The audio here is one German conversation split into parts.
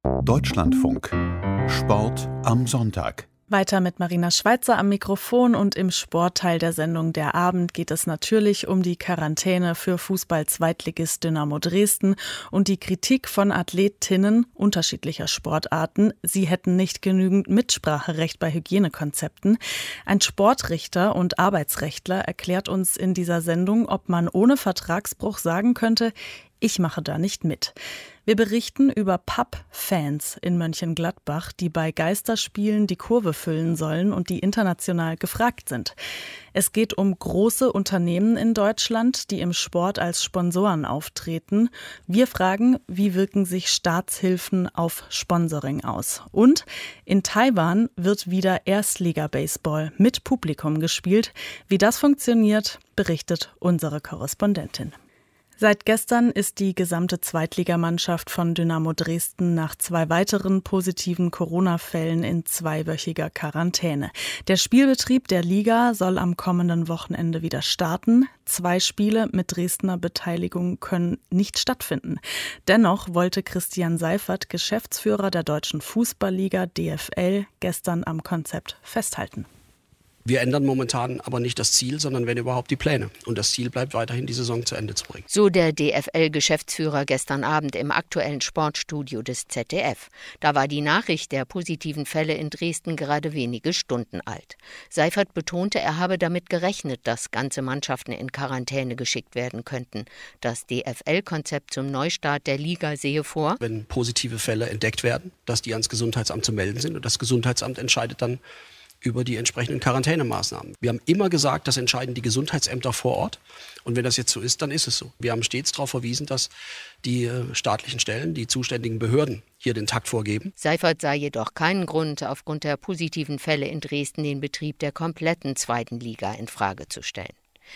Deutschlandfunk. Sport am Sonntag. Weiter mit Marina Schweizer am Mikrofon und im Sportteil der Sendung Der Abend geht es natürlich um die Quarantäne für Fußball-Zweitligist Dynamo Dresden und die Kritik von Athletinnen unterschiedlicher Sportarten. Sie hätten nicht genügend Mitspracherecht bei Hygienekonzepten. Ein Sportrichter und Arbeitsrechtler erklärt uns in dieser Sendung, ob man ohne Vertragsbruch sagen könnte, ich mache da nicht mit. Wir berichten über Pub-Fans in Mönchengladbach, die bei Geisterspielen die Kurve füllen sollen und die international gefragt sind. Es geht um große Unternehmen in Deutschland, die im Sport als Sponsoren auftreten. Wir fragen, wie wirken sich Staatshilfen auf Sponsoring aus? Und in Taiwan wird wieder Erstliga-Baseball mit Publikum gespielt. Wie das funktioniert, berichtet unsere Korrespondentin. Seit gestern ist die gesamte Zweitligamannschaft von Dynamo Dresden nach 2 weiteren positiven Corona-Fällen in 2-wöchiger Quarantäne. Der Spielbetrieb der Liga soll am kommenden Wochenende wieder starten. 2 Spiele mit Dresdner Beteiligung können nicht stattfinden. Dennoch wollte Christian Seifert, Geschäftsführer der Deutschen Fußballliga DFL, gestern am Konzept festhalten. Wir ändern momentan aber nicht das Ziel, sondern wenn überhaupt die Pläne. Und das Ziel bleibt weiterhin, die Saison zu Ende zu bringen. So der DFL-Geschäftsführer gestern Abend im aktuellen Sportstudio des ZDF. Da war die Nachricht der positiven Fälle in Dresden gerade wenige Stunden alt. Seifert betonte, er habe damit gerechnet, dass ganze Mannschaften in Quarantäne geschickt werden könnten. Das DFL-Konzept zum Neustart der Liga sehe vor, wenn positive Fälle entdeckt werden, dass die ans Gesundheitsamt zu melden sind. Und das Gesundheitsamt entscheidet dann über die entsprechenden Quarantänemaßnahmen. Wir haben immer gesagt, das entscheiden die Gesundheitsämter vor Ort. Und wenn das jetzt so ist, dann ist es so. Wir haben stets darauf verwiesen, dass die staatlichen Stellen, die zuständigen Behörden hier den Takt vorgeben. Seifert sah jedoch keinen Grund, aufgrund der positiven Fälle in Dresden den Betrieb der kompletten zweiten Liga in Frage zu stellen.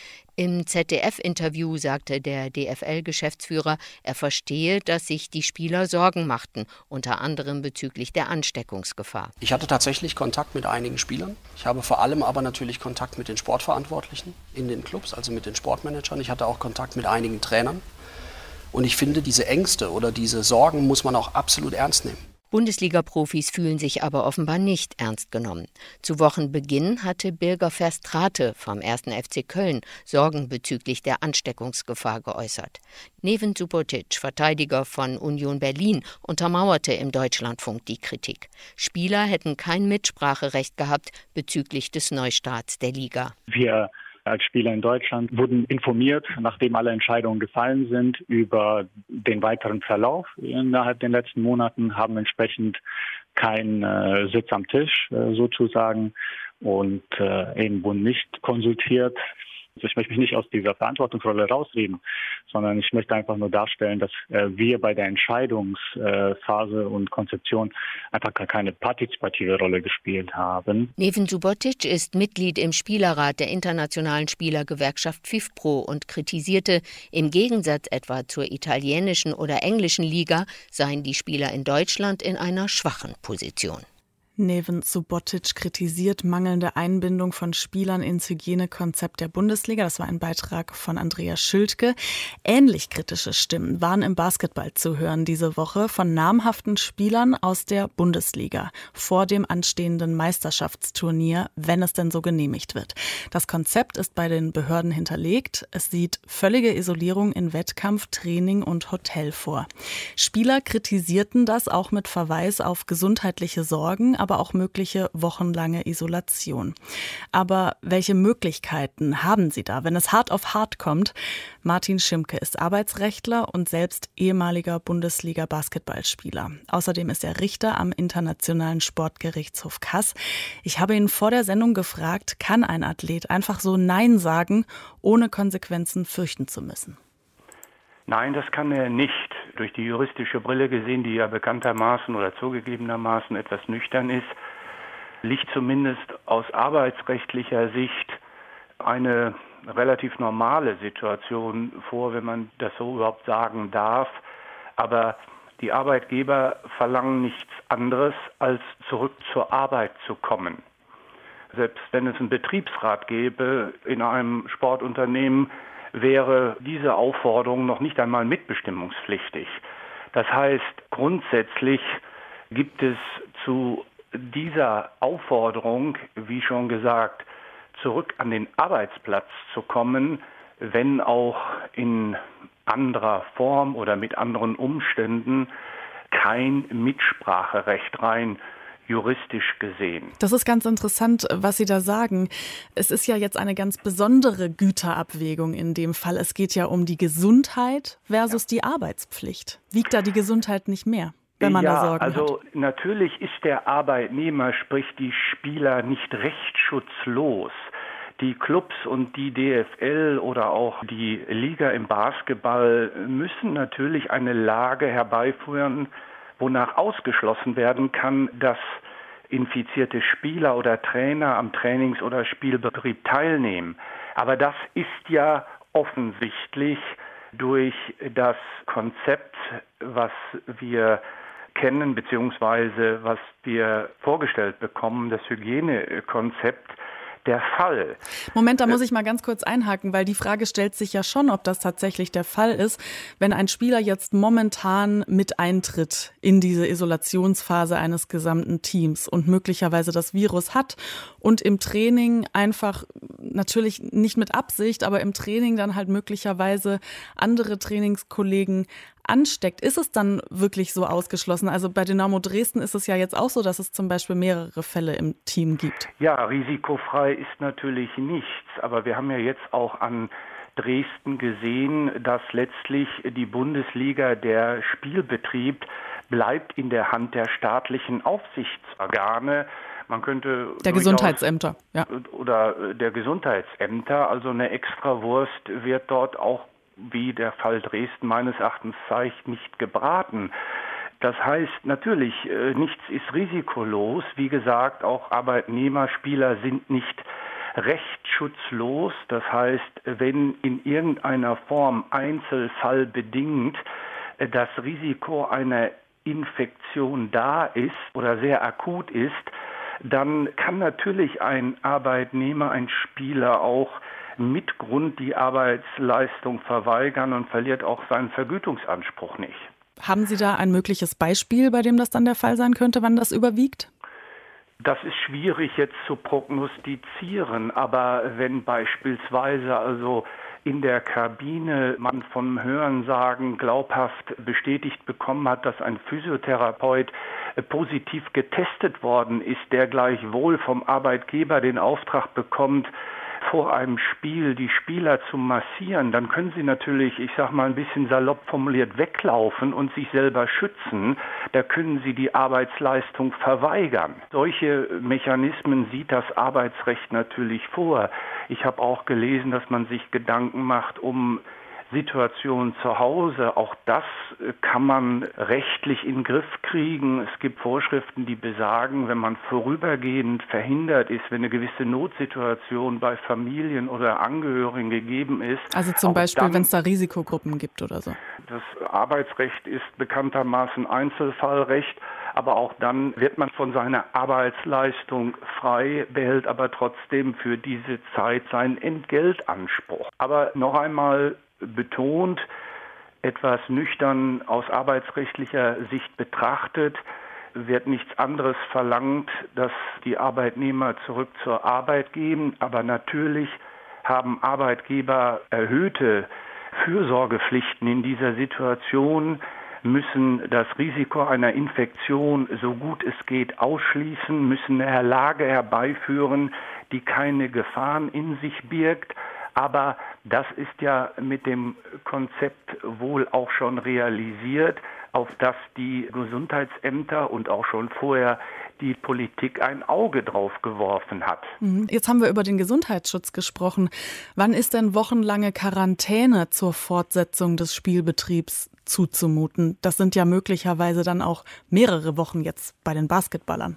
Im ZDF-Interview sagte der DFL-Geschäftsführer, er verstehe, dass sich die Spieler Sorgen machten, unter anderem bezüglich der Ansteckungsgefahr. Ich hatte tatsächlich Kontakt mit einigen Spielern. Ich habe vor allem aber natürlich Kontakt mit den Sportverantwortlichen in den Clubs, also mit den Sportmanagern. Ich hatte auch Kontakt mit einigen Trainern. Und ich finde, diese Ängste oder diese Sorgen muss man auch absolut ernst nehmen. Bundesliga-Profis fühlen sich aber offenbar nicht ernst genommen. Zu Wochenbeginn hatte Birger Verstrate vom 1. FC Köln Sorgen bezüglich der Ansteckungsgefahr geäußert. Neven Subotic, Verteidiger von Union Berlin, untermauerte im Deutschlandfunk die Kritik. Spieler hätten kein Mitspracherecht gehabt bezüglich des Neustarts der Liga. Wir als Spieler in Deutschland wurden informiert, nachdem alle Entscheidungen gefallen sind, über den weiteren Verlauf innerhalb den letzten Monaten, haben entsprechend keinen Sitz am Tisch sozusagen und eben wurden nicht konsultiert. Also ich möchte mich nicht aus dieser Verantwortungsrolle rausreden, sondern ich möchte einfach nur darstellen, dass wir bei der Entscheidungsphase und Konzeption einfach gar keine partizipative Rolle gespielt haben. Neven Subotic ist Mitglied im Spielerrat der internationalen Spielergewerkschaft FIFPro und kritisierte, im Gegensatz etwa zur italienischen oder englischen Liga seien die Spieler in Deutschland in einer schwachen Position. Neven Subotic kritisiert mangelnde Einbindung von Spielern ins Hygienekonzept der Bundesliga. Das war ein Beitrag von Andreas Schildke. Ähnlich kritische Stimmen waren im Basketball zu hören diese Woche von namhaften Spielern aus der Bundesliga vor dem anstehenden Meisterschaftsturnier, wenn es denn so genehmigt wird. Das Konzept ist bei den Behörden hinterlegt. Es sieht völlige Isolierung in Wettkampf, Training und Hotel vor. Spieler kritisierten das auch mit Verweis auf gesundheitliche Sorgen, aber auch mögliche wochenlange Isolation. Aber welche Möglichkeiten haben sie da, wenn es hart auf hart kommt? Martin Schimke ist Arbeitsrechtler und selbst ehemaliger Bundesliga-Basketballspieler. Außerdem ist er Richter am Internationalen Sportgerichtshof Kass. Ich habe ihn vor der Sendung gefragt, kann ein Athlet einfach so Nein sagen, ohne Konsequenzen fürchten zu müssen? Nein, das kann er nicht. Durch die juristische Brille gesehen, die ja bekanntermaßen oder zugegebenermaßen etwas nüchtern ist, liegt zumindest aus arbeitsrechtlicher Sicht eine relativ normale Situation vor, wenn man das so überhaupt sagen darf. Aber die Arbeitgeber verlangen nichts anderes, als zurück zur Arbeit zu kommen. Selbst wenn es einen Betriebsrat gäbe in einem Sportunternehmen, wäre diese Aufforderung noch nicht einmal mitbestimmungspflichtig. Das heißt, grundsätzlich gibt es zu dieser Aufforderung, wie schon gesagt, zurück an den Arbeitsplatz zu kommen, wenn auch in anderer Form oder mit anderen Umständen, kein Mitspracherecht rein juristisch gesehen. Das ist ganz interessant, was Sie da sagen. Es ist ja jetzt eine ganz besondere Güterabwägung in dem Fall. Es geht ja um die Gesundheit versus die Arbeitspflicht. Wiegt da die Gesundheit nicht mehr, wenn man da Sorgen hat? Also natürlich ist der Arbeitnehmer, sprich die Spieler, nicht rechtsschutzlos. Die Clubs und die DFL oder auch die Liga im Basketball müssen natürlich eine Lage herbeiführen, wonach ausgeschlossen werden kann, dass infizierte Spieler oder Trainer am Trainings- oder Spielbetrieb teilnehmen. Aber das ist ja offensichtlich durch das Konzept, was wir kennen, beziehungsweise was wir vorgestellt bekommen, das Hygienekonzept, der Fall. Moment, da muss ich mal ganz kurz einhaken, weil die Frage stellt sich ja schon, ob das tatsächlich der Fall ist, wenn ein Spieler jetzt momentan mit eintritt in diese Isolationsphase eines gesamten Teams und möglicherweise das Virus hat und im Training einfach, natürlich nicht mit Absicht, aber im Training dann halt möglicherweise andere Trainingskollegen ansteckt. Ist es dann wirklich so ausgeschlossen? Also bei Dynamo Dresden ist es ja jetzt auch so, dass es zum Beispiel mehrere Fälle im Team gibt. Ja, risikofrei ist natürlich nichts. Aber wir haben ja jetzt auch an Dresden gesehen, dass letztlich die Bundesliga, der Spielbetrieb, bleibt in der Hand der staatlichen Aufsichtsorgane. Man könnte der Gesundheitsämter, ja. Oder der Gesundheitsämter. Also eine Extrawurst wird dort auch, wie der Fall Dresden meines Erachtens zeigt, nicht gebraten. Das heißt natürlich, nichts ist risikolos. Wie gesagt, auch Arbeitnehmer, Spieler sind nicht rechtsschutzlos. Das heißt, wenn in irgendeiner Form einzelfallbedingt das Risiko einer Infektion da ist oder sehr akut ist, dann kann natürlich ein Arbeitnehmer, ein Spieler auch mit Grund die Arbeitsleistung verweigern und verliert auch seinen Vergütungsanspruch nicht. Haben Sie da ein mögliches Beispiel, bei dem das dann der Fall sein könnte, wann das überwiegt? Das ist schwierig jetzt zu prognostizieren, aber wenn beispielsweise also in der Kabine man vom Hörensagen glaubhaft bestätigt bekommen hat, dass ein Physiotherapeut positiv getestet worden ist, der gleichwohl vom Arbeitgeber den Auftrag bekommt, vor einem Spiel die Spieler zu massieren, dann können sie natürlich, ich sag mal ein bisschen salopp formuliert, weglaufen und sich selber schützen. Da können sie die Arbeitsleistung verweigern. Solche Mechanismen sieht das Arbeitsrecht natürlich vor. Ich habe auch gelesen, dass man sich Gedanken macht um Situation zu Hause. Auch das kann man rechtlich in den Griff kriegen. Es gibt Vorschriften, die besagen, wenn man vorübergehend verhindert ist, wenn eine gewisse Notsituation bei Familien oder Angehörigen gegeben ist. Also zum Beispiel, wenn es da Risikogruppen gibt oder so. Das Arbeitsrecht ist bekanntermaßen Einzelfallrecht. Aber auch dann wird man von seiner Arbeitsleistung frei, behält aber trotzdem für diese Zeit seinen Entgeltanspruch. Aber noch einmal betont, etwas nüchtern aus arbeitsrechtlicher Sicht betrachtet, wird nichts anderes verlangt, dass die Arbeitnehmer zurück zur Arbeit gehen. Aber natürlich haben Arbeitgeber erhöhte Fürsorgepflichten in dieser Situation, müssen das Risiko einer Infektion so gut es geht ausschließen, müssen eine Lage herbeiführen, die keine Gefahren in sich birgt. Aber das ist ja mit dem Konzept wohl auch schon realisiert, auf das die Gesundheitsämter und auch schon vorher die Politik ein Auge drauf geworfen hat. Jetzt haben wir über den Gesundheitsschutz gesprochen. Wann ist denn wochenlange Quarantäne zur Fortsetzung des Spielbetriebs zuzumuten? Das sind ja möglicherweise dann auch mehrere Wochen jetzt bei den Basketballern.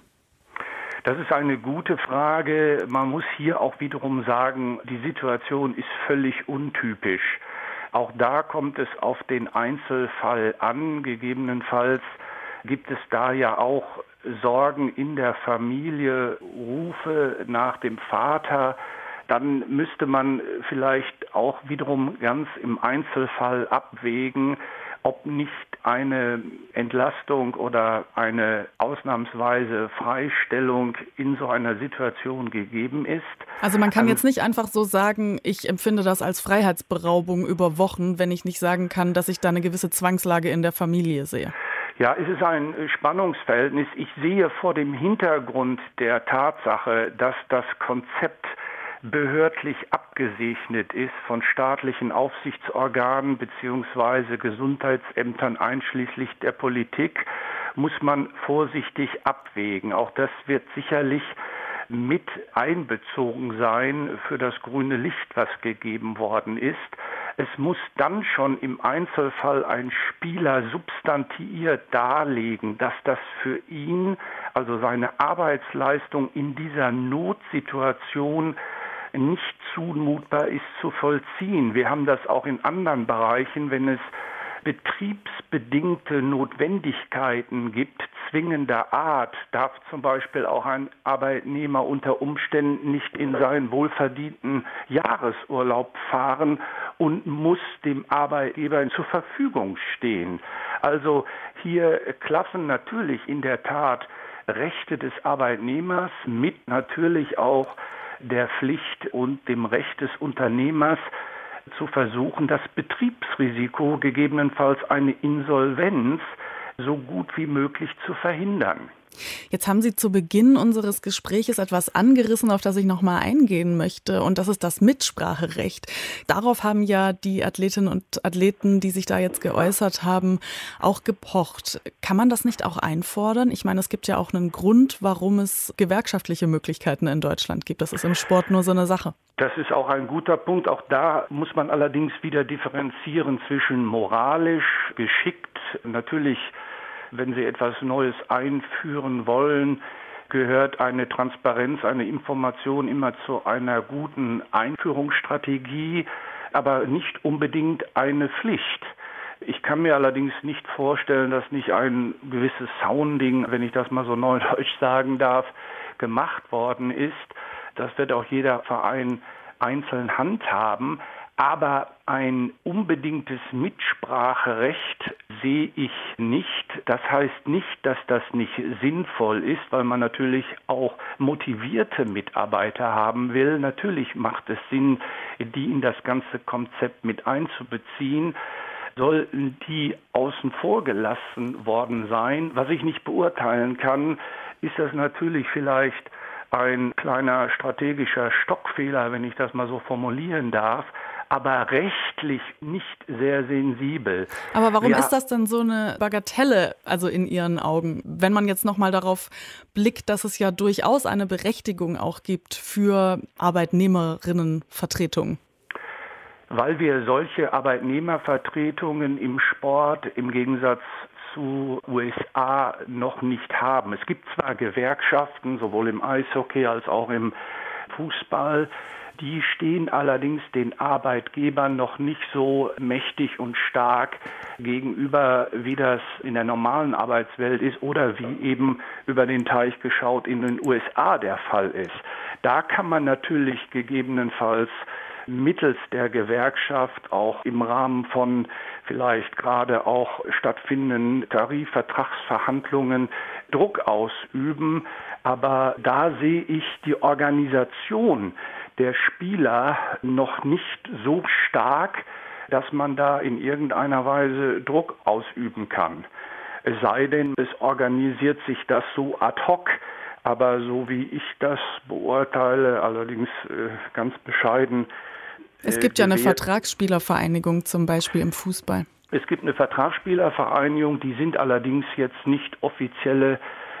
Das ist eine gute Frage. Man muss hier auch wiederum sagen, die Situation ist völlig untypisch. Auch da kommt es auf den Einzelfall an. Gegebenenfalls gibt es da ja auch Sorgen in der Familie, Rufe nach dem Vater. Dann müsste man vielleicht auch wiederum ganz im Einzelfall abwägen, ob nicht eine Entlastung oder eine ausnahmsweise Freistellung in so einer Situation gegeben ist. Also man kann jetzt nicht einfach so sagen, ich empfinde das als Freiheitsberaubung über Wochen, wenn ich nicht sagen kann, dass ich da eine gewisse Zwangslage in der Familie sehe. Ja, es ist ein Spannungsverhältnis. Ich sehe vor dem Hintergrund der Tatsache, dass das Konzept behördlich abgesegnet ist von staatlichen Aufsichtsorganen bzw. Gesundheitsämtern einschließlich der Politik, muss man vorsichtig abwägen. Auch das wird sicherlich mit einbezogen sein für das grüne Licht, was gegeben worden ist. Es muss dann schon im Einzelfall ein Spieler substantiiert darlegen, dass das für ihn, also seine Arbeitsleistung in dieser Notsituation, nicht zumutbar ist zu vollziehen. Wir haben das auch in anderen Bereichen, wenn es betriebsbedingte Notwendigkeiten gibt, zwingender Art, darf zum Beispiel auch ein Arbeitnehmer unter Umständen nicht in seinen wohlverdienten Jahresurlaub fahren und muss dem Arbeitgeber zur Verfügung stehen. Also hier klaffen natürlich in der Tat Rechte des Arbeitnehmers mit natürlich auch der Pflicht und dem Recht des Unternehmers zu versuchen, das Betriebsrisiko, gegebenenfalls eine Insolvenz, so gut wie möglich zu verhindern. Jetzt haben Sie zu Beginn unseres Gespräches etwas angerissen, auf das ich noch mal eingehen möchte, und das ist das Mitspracherecht. Darauf haben ja die Athletinnen und Athleten, die sich da jetzt geäußert haben, auch gepocht. Kann man das nicht auch einfordern? Ich meine, es gibt ja auch einen Grund, warum es gewerkschaftliche Möglichkeiten in Deutschland gibt. Das ist im Sport nur so eine Sache. Das ist auch ein guter Punkt. Auch da muss man allerdings wieder differenzieren zwischen moralisch, geschickt, natürlich. Wenn Sie etwas Neues einführen wollen, gehört eine Transparenz, eine Information immer zu einer guten Einführungsstrategie, aber nicht unbedingt eine Pflicht. Ich kann mir allerdings nicht vorstellen, dass nicht ein gewisses Sounding, wenn ich das mal so neudeutsch sagen darf, gemacht worden ist. Das wird auch jeder Verein einzeln handhaben. Aber ein unbedingtes Mitspracherecht sehe ich nicht. Das heißt nicht, dass das nicht sinnvoll ist, weil man natürlich auch motivierte Mitarbeiter haben will. Natürlich macht es Sinn, die in das ganze Konzept mit einzubeziehen. Sollten die außen vor gelassen worden sein? Was ich nicht beurteilen kann, ist das natürlich vielleicht ein kleiner strategischer Stockfehler, wenn ich das mal so formulieren darf, aber rechtlich nicht sehr sensibel. Aber warum ist das denn so eine Bagatelle, also in Ihren Augen, wenn man jetzt nochmal darauf blickt, dass es ja durchaus eine Berechtigung auch gibt für Arbeitnehmerinnenvertretungen? Weil wir solche Arbeitnehmervertretungen im Sport im Gegensatz zu USA noch nicht haben. Es gibt zwar Gewerkschaften, sowohl im Eishockey als auch im Fußball, die stehen allerdings den Arbeitgebern noch nicht so mächtig und stark gegenüber, wie das in der normalen Arbeitswelt ist oder wie eben über den Teich geschaut in den USA der Fall ist. Da kann man natürlich gegebenenfalls mittels der Gewerkschaft auch im Rahmen von vielleicht gerade auch stattfindenden Tarifvertragsverhandlungen Druck ausüben. Aber da sehe ich die Organisation der Spieler noch nicht so stark, dass man da in irgendeiner Weise Druck ausüben kann. Es sei denn, es organisiert sich das so ad hoc. Aber so wie ich das beurteile, allerdings ganz bescheiden. Es gibt ja eine Vertragsspielervereinigung zum Beispiel im Fußball. Es gibt eine Vertragsspielervereinigung, die sind allerdings jetzt nicht offizielle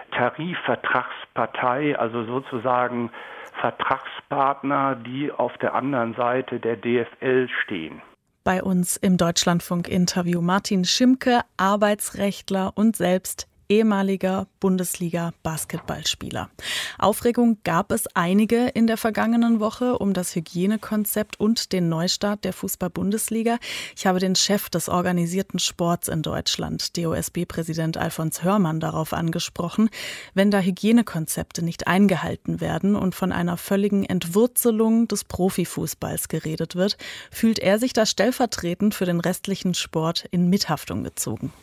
Tarifvertragspartei, also sozusagen Vertragspartner, die auf der anderen Seite der DFL stehen. Bei uns im Deutschlandfunk-Interview Martin Schimke, Arbeitsrechtler und selbst ehemaliger Bundesliga-Basketballspieler. Aufregung gab es einige in der vergangenen Woche um das Hygienekonzept und den Neustart der Fußball-Bundesliga. Ich habe den Chef des organisierten Sports in Deutschland, DOSB-Präsident Alfons Hörmann, darauf angesprochen. Wenn da Hygienekonzepte nicht eingehalten werden und von einer völligen Entwurzelung des Profifußballs geredet wird, fühlt er sich da stellvertretend für den restlichen Sport in Mithaftung gezogen.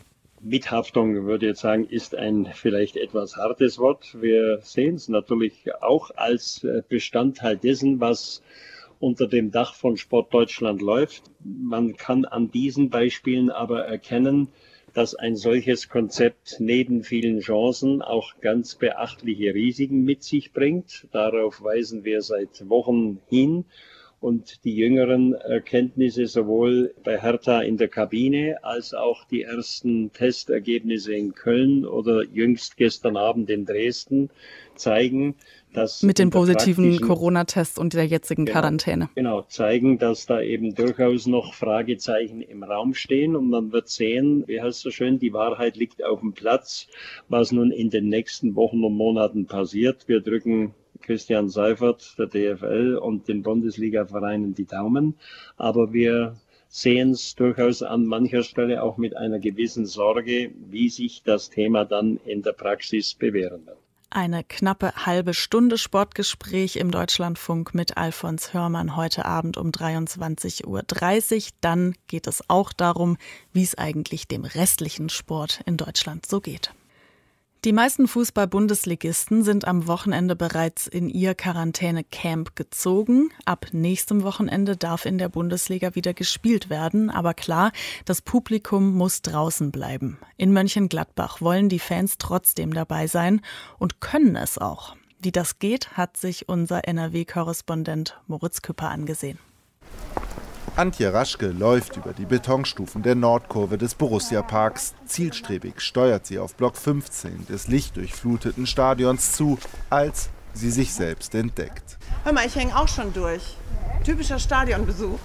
Mithaftung, würde ich jetzt sagen, ist ein vielleicht etwas hartes Wort. Wir sehen es natürlich auch als Bestandteil dessen, was unter dem Dach von Sport Deutschland läuft. Man kann an diesen Beispielen aber erkennen, dass ein solches Konzept neben vielen Chancen auch ganz beachtliche Risiken mit sich bringt. Darauf weisen wir seit Wochen hin. Und die jüngeren Erkenntnisse sowohl bei Hertha in der Kabine als auch die ersten Testergebnisse in Köln oder jüngst gestern Abend in Dresden zeigen, dass mit den positiven Corona-Tests und der jetzigen Quarantäne. Genau, zeigen, dass da eben durchaus noch Fragezeichen im Raum stehen. Und man wird sehen, wie heißt es so schön, die Wahrheit liegt auf dem Platz, was nun in den nächsten Wochen und Monaten passiert. Wir drücken Christian Seifert, der DFL und den Bundesliga-Vereinen die Daumen. Aber wir sehen es durchaus an mancher Stelle auch mit einer gewissen Sorge, wie sich das Thema dann in der Praxis bewähren wird. Eine knappe halbe Stunde Sportgespräch im Deutschlandfunk mit Alfons Hörmann heute Abend um 23:30 Uhr. Dann geht es auch darum, wie es eigentlich dem restlichen Sport in Deutschland so geht. Die meisten Fußball-Bundesligisten sind am Wochenende bereits in ihr Quarantäne-Camp gezogen. Ab nächstem Wochenende darf in der Bundesliga wieder gespielt werden. Aber klar, das Publikum muss draußen bleiben. In Mönchengladbach wollen die Fans trotzdem dabei sein und können es auch. Wie das geht, hat sich unser NRW-Korrespondent Moritz Küpper angesehen. Antje Raschke läuft über die Betonstufen der Nordkurve des Borussia-Parks. Zielstrebig steuert sie auf Block 15 des lichtdurchfluteten Stadions zu, als sie sich selbst entdeckt. Hör mal, ich hänge auch schon durch. Typischer Stadionbesuch.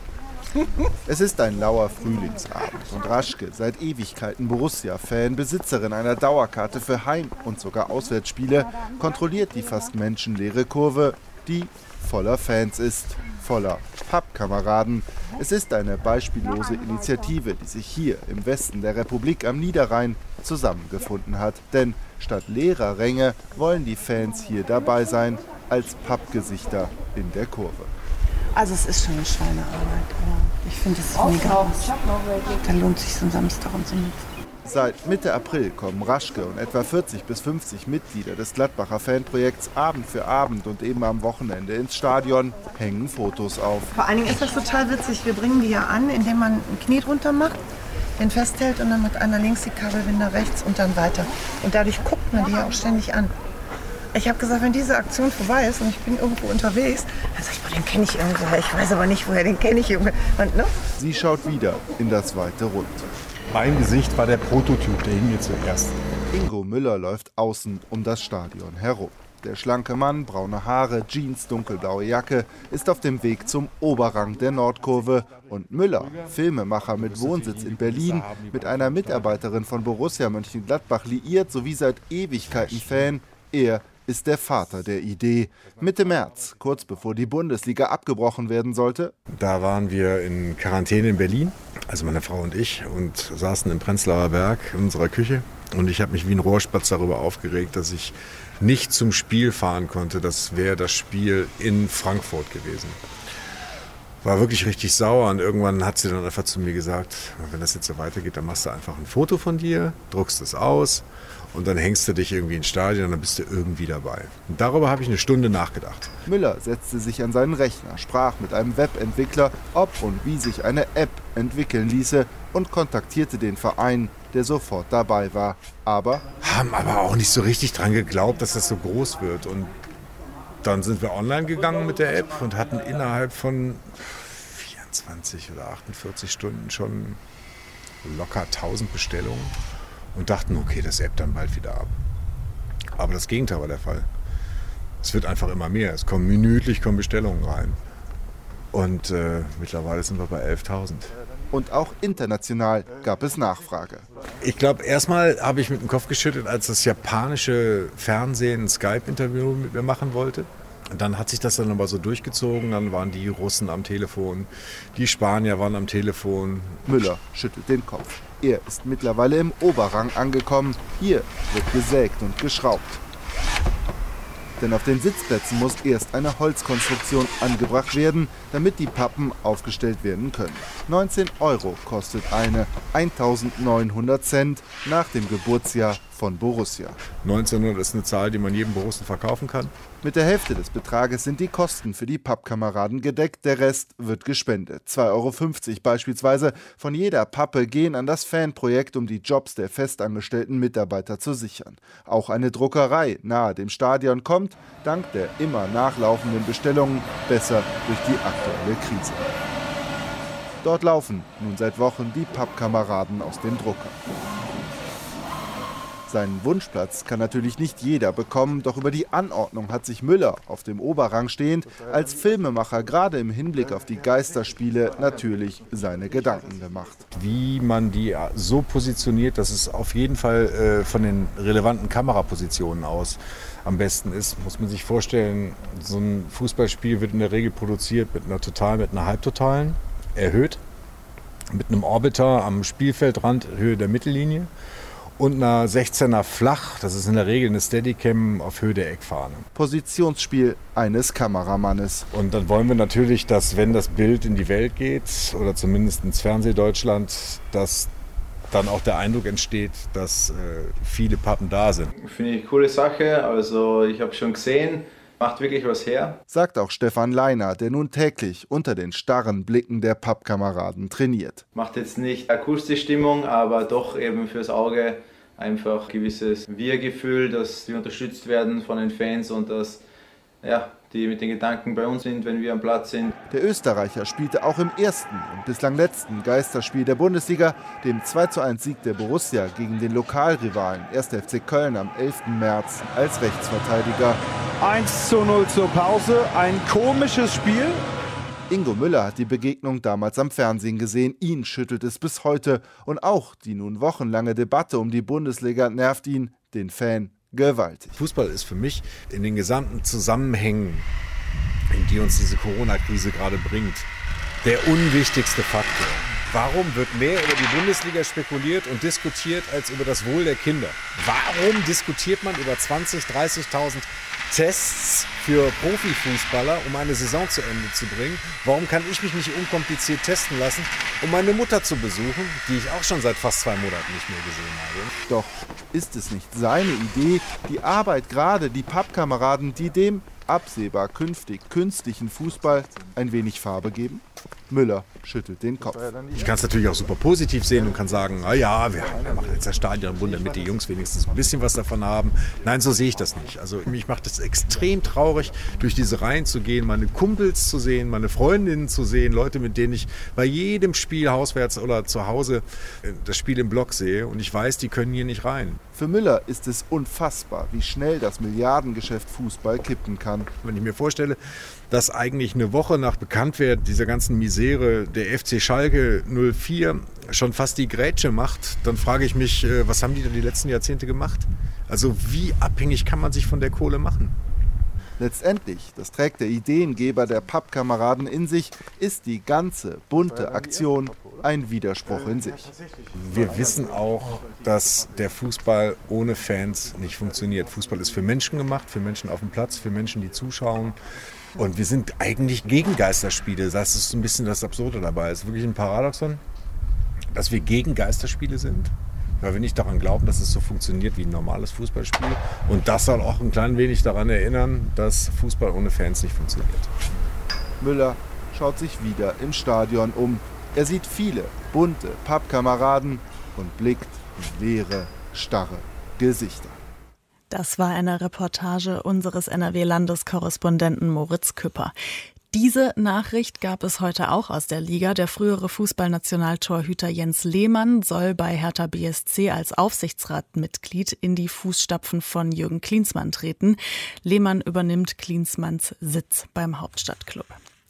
Es ist ein lauer Frühlingsabend und Raschke, seit Ewigkeiten Borussia-Fan, Besitzerin einer Dauerkarte für Heim- und sogar Auswärtsspiele, kontrolliert die fast menschenleere Kurve, die voller Fans ist, voller Pappkameraden. Es ist eine beispiellose Initiative, die sich hier im Westen der Republik am Niederrhein zusammengefunden hat. Denn statt leerer Ränge wollen die Fans hier dabei sein, als Pappgesichter in der Kurve. Also es ist schon eine Schweinearbeit, aber ich finde es mega. Da lohnt sich so ein Samstag und so nichts. Seit Mitte April kommen Raschke und etwa 40 bis 50 Mitglieder des Gladbacher Fanprojekts Abend für Abend und eben am Wochenende ins Stadion, hängen Fotos auf. Vor allen Dingen ist das total witzig. Wir bringen die ja an, indem man ein Knie drunter macht, den festhält und dann mit einer links die Kabelbinder rechts und dann weiter. Und dadurch guckt man die ja auch ständig an. Ich habe gesagt, wenn diese Aktion vorbei ist und ich bin irgendwo unterwegs, dann sag ich, boah, den kenne ich irgendwoher. Ich weiß aber nicht, woher, den kenne ich irgendwoher. Und, ne? Sie schaut wieder in das weite Rund. Mein Gesicht war der Prototyp, der hing mir zuerst. Ingo Müller läuft außen um das Stadion herum. Der schlanke Mann, braune Haare, Jeans, dunkelblaue Jacke, ist auf dem Weg zum Oberrang der Nordkurve. Und Müller, Filmemacher mit Wohnsitz in Berlin, mit einer Mitarbeiterin von Borussia Mönchengladbach liiert, sowie seit Ewigkeiten Fan, er ist der Vater der Idee. Mitte März, kurz bevor die Bundesliga abgebrochen werden sollte. Da waren wir in Quarantäne in Berlin, also meine Frau und ich, und saßen im Prenzlauer Berg in unserer Küche. Und ich habe mich wie ein Rohrspatz darüber aufgeregt, dass ich nicht zum Spiel fahren konnte. Das wäre das Spiel in Frankfurt gewesen. War wirklich richtig sauer und irgendwann hat sie dann einfach zu mir gesagt, wenn das jetzt so weitergeht, dann machst du einfach ein Foto von dir, druckst es aus und dann hängst du dich irgendwie ins Stadion und dann bist du irgendwie dabei. Und darüber habe ich eine Stunde nachgedacht. Müller setzte sich an seinen Rechner, sprach mit einem Webentwickler, ob und wie sich eine App entwickeln ließe und kontaktierte den Verein, der sofort dabei war. Aber haben aber auch nicht so richtig dran geglaubt, dass das so groß wird. Und dann sind wir online gegangen mit der App und hatten innerhalb von 24 oder 48 Stunden schon locker 1000 Bestellungen und dachten, okay, das ebbt dann bald wieder ab. Aber das Gegenteil war der Fall. Es wird einfach immer mehr. Es kommen minütlich Bestellungen rein. Und mittlerweile sind wir bei 11.000. Und auch international gab es Nachfrage. Ich glaube, erstmal habe ich mit dem Kopf geschüttelt, als das japanische Fernsehen ein Skype-Interview mit mir machen wollte. Und dann hat sich das dann aber so durchgezogen. Dann waren die Russen am Telefon, die Spanier waren am Telefon. Müller schüttelt den Kopf. Er ist mittlerweile im Oberrang angekommen. Hier wird gesägt und geschraubt. Denn auf den Sitzplätzen muss erst eine Holzkonstruktion angebracht werden, damit die Pappen aufgestellt werden können. 19 € kostet eine, 1.900 Cent nach dem Geburtsjahr von Borussia. 1900 ist eine Zahl, die man jedem Borussen verkaufen kann. Mit der Hälfte des Betrages sind die Kosten für die Pappkameraden gedeckt, der Rest wird gespendet. 2,50 € beispielsweise von jeder Pappe gehen an das Fanprojekt, um die Jobs der festangestellten Mitarbeiter zu sichern. Auch eine Druckerei nahe dem Stadion kommt, dank der immer nachlaufenden Bestellungen, besser durch die aktuelle Krise. Dort laufen nun seit Wochen die Pappkameraden aus den Druckern. Seinen Wunschplatz kann natürlich nicht jeder bekommen, doch über die Anordnung hat sich Müller, auf dem Oberrang stehend, als Filmemacher gerade im Hinblick auf die Geisterspiele natürlich seine Gedanken gemacht. Wie man die so positioniert, dass es auf jeden Fall von den relevanten Kamerapositionen aus am besten ist, muss man sich vorstellen, so ein Fußballspiel wird in der Regel produziert mit einer Totalen, mit einer Halbtotalen, erhöht, mit einem Orbiter am Spielfeldrand, Höhe der Mittellinie. Und einer 16er flach, das ist in der Regel eine Steadicam auf Höhe der Eckfahne. Positionsspiel eines Kameramannes. Und dann wollen wir natürlich, dass wenn das Bild in die Welt geht, oder zumindest ins Fernsehdeutschland, dass dann auch der Eindruck entsteht, dass viele Pappen da sind. Finde ich eine coole Sache, also ich habe schon gesehen, macht wirklich was her. Sagt auch Stefan Leiner, der nun täglich unter den starren Blicken der Pappkameraden trainiert. Macht jetzt nicht akustisch Stimmung, aber doch eben fürs Auge einfach gewisses Wir-Gefühl, dass die unterstützt werden von den Fans und dass die mit den Gedanken bei uns sind, wenn wir am Platz sind. Der Österreicher spielte auch im ersten und bislang letzten Geisterspiel der Bundesliga, dem 2:1-Sieg der Borussia gegen den Lokalrivalen 1. FC Köln am 11. März als Rechtsverteidiger. 1:0 zur Pause, ein komisches Spiel. Ingo Müller hat die Begegnung damals am Fernsehen gesehen. Ihn schüttelt es bis heute. Und auch die nun wochenlange Debatte um die Bundesliga nervt ihn, den Fan, gewaltig. Fußball ist für mich in den gesamten Zusammenhängen, in die uns diese Corona-Krise gerade bringt, der unwichtigste Faktor. Warum wird mehr über die Bundesliga spekuliert und diskutiert als über das Wohl der Kinder? Warum diskutiert man über 20.000, 30.000 Tests für Profifußballer, um eine Saison zu Ende zu bringen? Warum kann ich mich nicht unkompliziert testen lassen, um meine Mutter zu besuchen, die ich auch schon seit fast 2 Monaten nicht mehr gesehen habe? Doch ist es nicht seine Idee, die Arbeit, gerade die Pappkameraden, die dem absehbar künftig künstlichen Fußball ein wenig Farbe geben? Müller schüttelt den Kopf. Ich kann es natürlich auch super positiv sehen und kann sagen, wir machen jetzt das Stadionbund, damit die Jungs wenigstens ein bisschen was davon haben. Nein, so sehe ich das nicht. Also mich macht es extrem traurig, durch diese Reihen zu gehen, meine Kumpels zu sehen, meine Freundinnen zu sehen, Leute, mit denen ich bei jedem Spiel auswärts oder zu Hause das Spiel im Block sehe und ich weiß, die können hier nicht rein. Für Müller ist es unfassbar, wie schnell das Milliardengeschäft Fußball kippen kann. Wenn ich mir vorstelle, dass eigentlich eine Woche nach Bekanntwerden dieser ganzen Misere der FC Schalke 04 schon fast die Grätsche macht, dann frage ich mich, was haben die denn die letzten Jahrzehnte gemacht? Also wie abhängig kann man sich von der Kohle machen? Letztendlich, das trägt der Ideengeber der Pappkameraden in sich, ist die ganze bunte Aktion ein Widerspruch in sich. Wir wissen auch, dass der Fußball ohne Fans nicht funktioniert. Fußball ist für Menschen gemacht, für Menschen auf dem Platz, für Menschen, die zuschauen. Und wir sind eigentlich gegen Geisterspiele. Das ist so ein bisschen das Absurde dabei. Es ist wirklich ein Paradoxon, dass wir gegen Geisterspiele sind, weil wir nicht daran glauben, dass es so funktioniert wie ein normales Fußballspiel. Und das soll auch ein klein wenig daran erinnern, dass Fußball ohne Fans nicht funktioniert. Müller schaut sich wieder im Stadion um. Er sieht viele bunte Pappkameraden und blickt in leere, starre Gesichter. Das war eine Reportage unseres NRW-Landeskorrespondenten Moritz Küpper. Diese Nachricht gab es heute auch aus der Liga. Der frühere Fußballnationaltorhüter Jens Lehmann soll bei Hertha BSC als Aufsichtsratmitglied in die Fußstapfen von Jürgen Klinsmann treten. Lehmann übernimmt Klinsmanns Sitz beim Hauptstadtklub.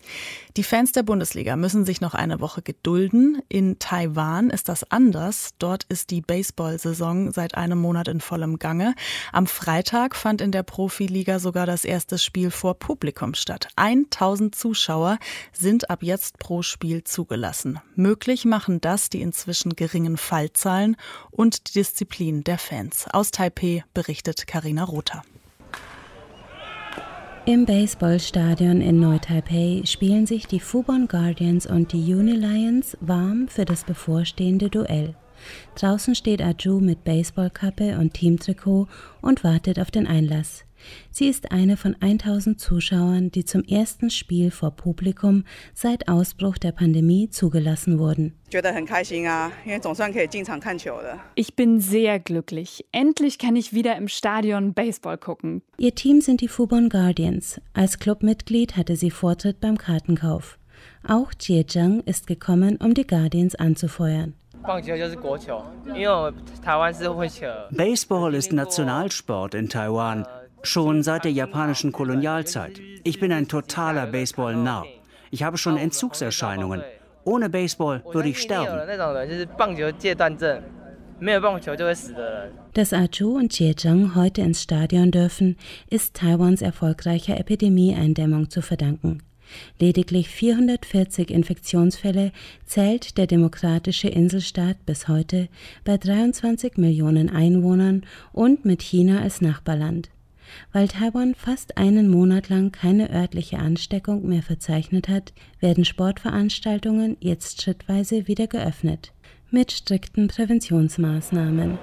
Die Fans der Bundesliga müssen sich noch eine Woche gedulden. In Taiwan ist das anders. Dort ist die Baseball-Saison seit einem Monat in vollem Gange. Am Freitag fand in der Profiliga sogar das erste Spiel vor Publikum statt. 1000 Zuschauer sind ab jetzt pro Spiel zugelassen. Möglich machen das die inzwischen geringen Fallzahlen und die Disziplin der Fans. Aus Taipeh berichtet Carina Rother. Im Baseballstadion in Neu-Taipei spielen sich die Fubon Guardians und die Uni Lions warm für das bevorstehende Duell. Draußen steht Aju mit Baseballkappe und Teamtrikot und wartet auf den Einlass. Sie ist eine von 1000 Zuschauern, die zum ersten Spiel vor Publikum seit Ausbruch der Pandemie zugelassen wurden. Ich bin sehr glücklich. Endlich kann ich wieder im Stadion Baseball gucken. Ihr Team sind die Fubon Guardians. Als Clubmitglied hatte sie Vortritt beim Kartenkauf. Auch Jie Zhang ist gekommen, um die Guardians anzufeuern. Baseball ist Nationalsport in Taiwan, schon seit der japanischen Kolonialzeit. Ich bin ein totaler Baseball-Narr. Ich habe schon Entzugserscheinungen. Ohne Baseball würde ich sterben. Dass Aju und Zhejiang heute ins Stadion dürfen, ist Taiwans erfolgreicher Epidemieeindämmung zu verdanken. Lediglich 440 Infektionsfälle zählt der demokratische Inselstaat bis heute bei 23 Millionen Einwohnern und mit China als Nachbarland. Weil Taiwan fast einen Monat lang keine örtliche Ansteckung mehr verzeichnet hat, werden Sportveranstaltungen jetzt schrittweise wieder geöffnet, mit strikten Präventionsmaßnahmen.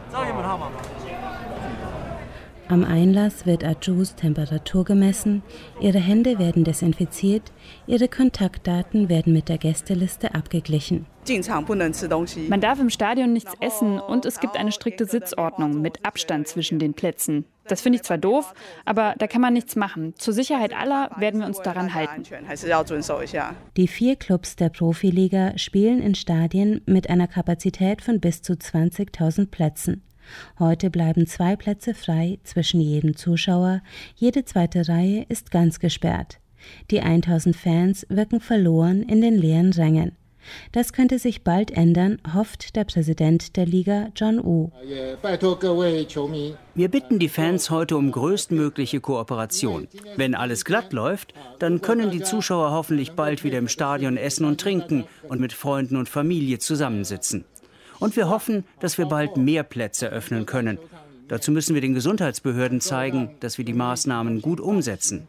Am Einlass wird Ajus Temperatur gemessen, ihre Hände werden desinfiziert, ihre Kontaktdaten werden mit der Gästeliste abgeglichen. Man darf im Stadion nichts essen und es gibt eine strikte Sitzordnung mit Abstand zwischen den Plätzen. Das finde ich zwar doof, aber da kann man nichts machen. Zur Sicherheit aller werden wir uns daran halten. Die 4 Clubs der Profiliga spielen in Stadien mit einer Kapazität von bis zu 20.000 Plätzen. Heute bleiben 2 Plätze frei zwischen jedem Zuschauer, jede zweite Reihe ist ganz gesperrt. Die 1000 Fans wirken verloren in den leeren Rängen. Das könnte sich bald ändern, hofft der Präsident der Liga, John Wu. Wir bitten die Fans heute um größtmögliche Kooperation. Wenn alles glatt läuft, dann können die Zuschauer hoffentlich bald wieder im Stadion essen und trinken und mit Freunden und Familie zusammensitzen. Und wir hoffen, dass wir bald mehr Plätze öffnen können. Dazu müssen wir den Gesundheitsbehörden zeigen, dass wir die Maßnahmen gut umsetzen.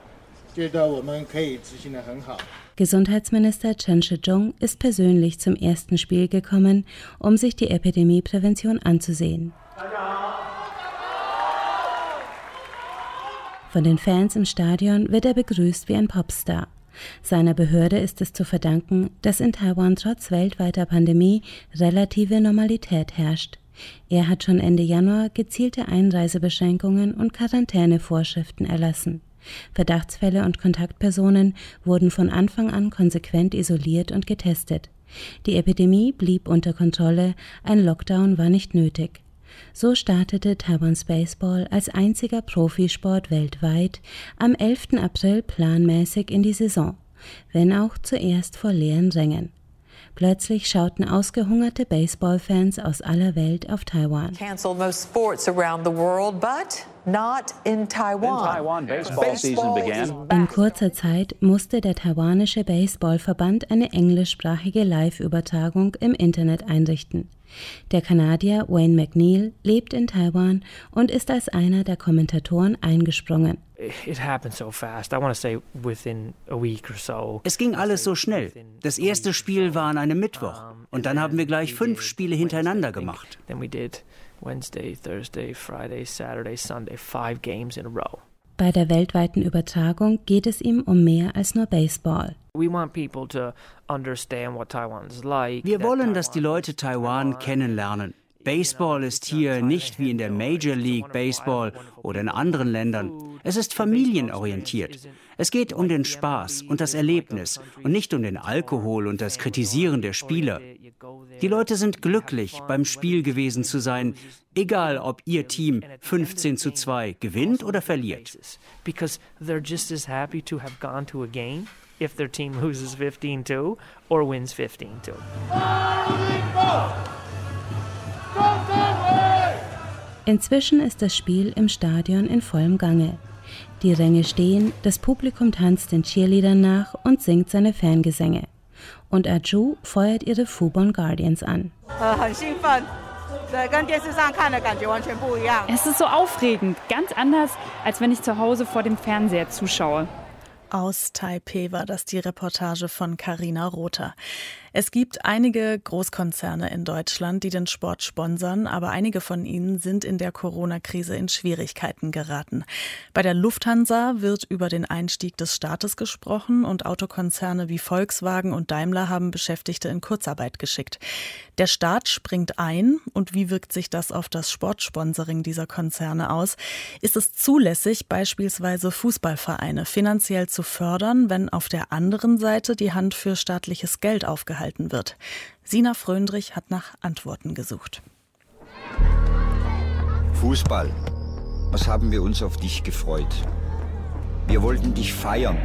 Gesundheitsminister Chen Shih-chung ist persönlich zum ersten Spiel gekommen, um sich die Epidemieprävention anzusehen. Von den Fans im Stadion wird er begrüßt wie ein Popstar. Seiner Behörde ist es zu verdanken, dass in Taiwan trotz weltweiter Pandemie relative Normalität herrscht. Er hat schon Ende Januar gezielte Einreisebeschränkungen und Quarantänevorschriften erlassen. Verdachtsfälle und Kontaktpersonen wurden von Anfang an konsequent isoliert und getestet. Die Epidemie blieb unter Kontrolle, ein Lockdown war nicht nötig. So startete Taiwans Baseball als einziger Profisport weltweit am 11. April planmäßig in die Saison, wenn auch zuerst vor leeren Rängen. Plötzlich schauten ausgehungerte Baseballfans aus aller Welt auf Taiwan. Canceled most sports around the world, but not in Taiwan. Baseball season began. In kurzer Zeit musste der taiwanische Baseballverband eine englischsprachige Live-Übertragung im Internet einrichten. Der Kanadier Wayne McNeil lebt in Taiwan und ist als einer der Kommentatoren eingesprungen. Es ging alles so schnell. Das erste Spiel war an einem Mittwoch und dann haben wir gleich 5 Spiele hintereinander gemacht. Wednesday, Thursday, Friday, Saturday, Sunday, 5 games in a row. Bei der weltweiten Übertragung geht es ihm um mehr als nur Baseball. We want people to understand what Taiwan is like. Wir wollen, dass die Leute Taiwan kennenlernen. Baseball ist hier nicht wie in der Major League Baseball oder in anderen Ländern. Es ist familienorientiert. Es geht um den Spaß und das Erlebnis und nicht um den Alkohol und das Kritisieren der Spieler. Die Leute sind glücklich, beim Spiel gewesen zu sein, egal ob ihr Team 15:2 gewinnt oder verliert. Because they're just as happy to have gone to a game if their team loses 15-2 or wins 15-2. Inzwischen ist das Spiel im Stadion in vollem Gange. Die Ränge stehen, das Publikum tanzt den Cheerleadern nach und singt seine Fangesänge. Und Aju feuert ihre Fubon Guardians an. Es ist so aufregend, ganz anders, als wenn ich zu Hause vor dem Fernseher zuschaue. Aus Taipeh war das die Reportage von Carina Rother. Es gibt einige Großkonzerne in Deutschland, die den Sport sponsern, aber einige von ihnen sind in der Corona-Krise in Schwierigkeiten geraten. Bei der Lufthansa wird über den Einstieg des Staates gesprochen und Autokonzerne wie Volkswagen und Daimler haben Beschäftigte in Kurzarbeit geschickt. Der Staat springt ein und wie wirkt sich das auf das Sportsponsoring dieser Konzerne aus? Ist es zulässig, beispielsweise Fußballvereine finanziell zu fördern, wenn auf der anderen Seite die Hand für staatliches Geld aufgehalten wird? Sina Fröndrich hat nach Antworten gesucht. Fußball, was haben wir uns auf dich gefreut? Wir wollten dich feiern.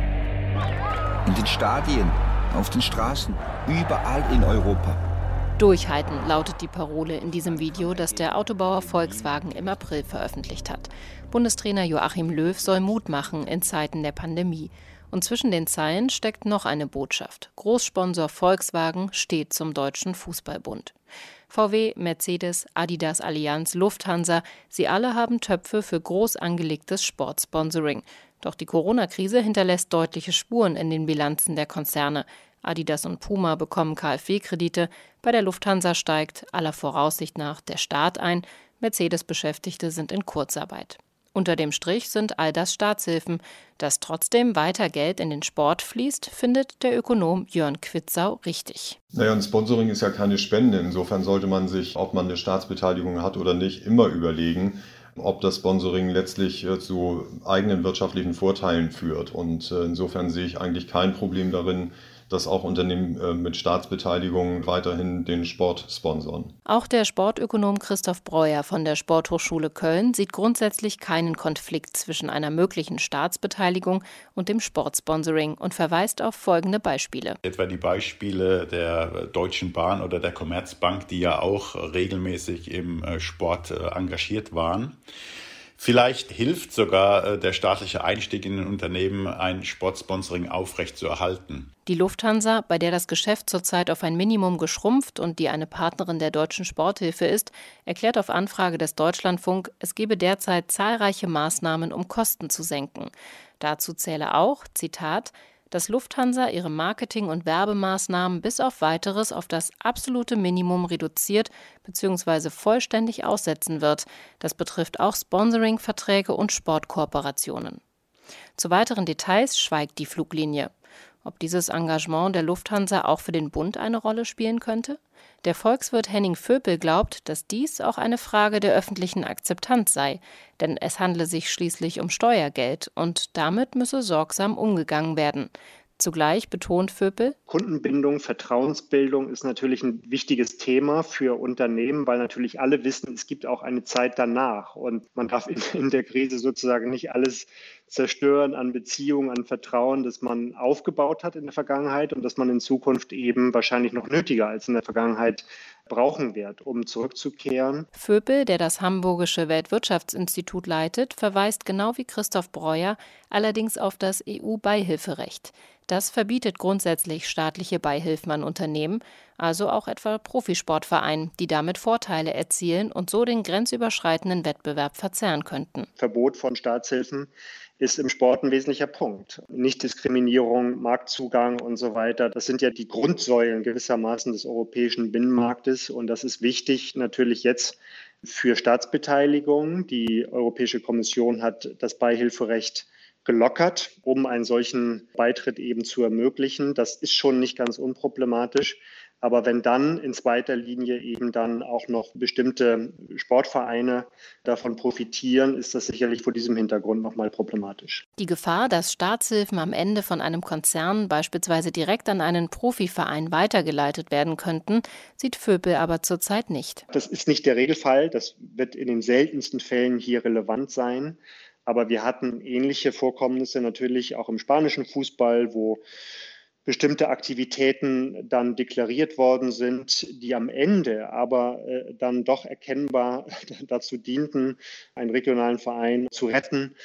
In den Stadien, auf den Straßen, überall in Europa. Durchhalten lautet die Parole in diesem Video, das der Autobauer Volkswagen im April veröffentlicht hat. Bundestrainer Joachim Löw soll Mut machen in Zeiten der Pandemie. Und zwischen den Zeilen steckt noch eine Botschaft. Großsponsor Volkswagen steht zum Deutschen Fußballbund. VW, Mercedes, Adidas Allianz, Lufthansa, sie alle haben Töpfe für groß angelegtes Sportsponsoring. Doch die Corona-Krise hinterlässt deutliche Spuren in den Bilanzen der Konzerne. Adidas und Puma bekommen KfW-Kredite, bei der Lufthansa steigt aller Voraussicht nach der Staat ein, Mercedes-Beschäftigte sind in Kurzarbeit. Unter dem Strich sind all das Staatshilfen. Dass trotzdem weiter Geld in den Sport fließt, findet der Ökonom Jörn Quitzau richtig. Naja, ein Sponsoring ist ja keine Spende. Insofern sollte man sich, ob man eine Staatsbeteiligung hat oder nicht, immer überlegen, ob das Sponsoring letztlich zu eigenen wirtschaftlichen Vorteilen führt. Und insofern sehe ich eigentlich kein Problem darin, dass auch Unternehmen mit Staatsbeteiligung weiterhin den Sport sponsern. Auch der Sportökonom Christoph Breuer von der Sporthochschule Köln sieht grundsätzlich keinen Konflikt zwischen einer möglichen Staatsbeteiligung und dem Sportsponsoring und verweist auf folgende Beispiele. Etwa die Beispiele der Deutschen Bahn oder der Commerzbank, die ja auch regelmäßig im Sport engagiert waren. Vielleicht hilft sogar der staatliche Einstieg in ein Unternehmen, ein Sportsponsoring aufrechtzuerhalten. Die Lufthansa, bei der das Geschäft zurzeit auf ein Minimum geschrumpft und die eine Partnerin der Deutschen Sporthilfe ist, erklärt auf Anfrage des Deutschlandfunk, es gebe derzeit zahlreiche Maßnahmen, um Kosten zu senken. Dazu zähle auch, Zitat, dass Lufthansa ihre Marketing- und Werbemaßnahmen bis auf Weiteres auf das absolute Minimum reduziert bzw. vollständig aussetzen wird. Das betrifft auch Sponsoring-Verträge und Sportkooperationen. Zu weiteren Details schweigt die Fluglinie. Ob dieses Engagement der Lufthansa auch für den Bund eine Rolle spielen könnte? Der Volkswirt Henning Vöpel glaubt, dass dies auch eine Frage der öffentlichen Akzeptanz sei, denn es handle sich schließlich um Steuergeld und damit müsse sorgsam umgegangen werden. Zugleich betont Vöpel: Kundenbindung, Vertrauensbildung ist natürlich ein wichtiges Thema für Unternehmen, weil natürlich alle wissen, es gibt auch eine Zeit danach und man darf in der Krise sozusagen nicht alles zerstören an Beziehungen, an Vertrauen, das man aufgebaut hat in der Vergangenheit und das man in Zukunft eben wahrscheinlich noch nötiger als in der Vergangenheit brauchen wird, um zurückzukehren. Vöpel, der das Hamburgische Weltwirtschaftsinstitut leitet, verweist genau wie Christoph Breuer allerdings auf das EU-Beihilferecht. Das verbietet grundsätzlich staatliche Beihilfen an Unternehmen, also auch etwa Profisportvereinen, die damit Vorteile erzielen und so den grenzüberschreitenden Wettbewerb verzerren könnten. Verbot von Staatshilfen ist im Sport ein wesentlicher Punkt. Nichtdiskriminierung, Marktzugang und so weiter, das sind ja die Grundsäulen gewissermaßen des europäischen Binnenmarktes und das ist wichtig natürlich jetzt für Staatsbeteiligung. Die Europäische Kommission hat das Beihilferecht gelockert, um einen solchen Beitritt eben zu ermöglichen. Das ist schon nicht ganz unproblematisch. Aber wenn dann in zweiter Linie eben dann auch noch bestimmte Sportvereine davon profitieren, ist das sicherlich vor diesem Hintergrund nochmal problematisch. Die Gefahr, dass Staatshilfen am Ende von einem Konzern beispielsweise direkt an einen Profiverein weitergeleitet werden könnten, sieht Vöpel aber zurzeit nicht. Das ist nicht der Regelfall. Das wird in den seltensten Fällen hier relevant sein. Aber wir hatten ähnliche Vorkommnisse natürlich auch im spanischen Fußball, wo bestimmte Aktivitäten dann deklariert worden sind, die am Ende aber dann doch erkennbar dazu dienten, einen regionalen Verein zu retten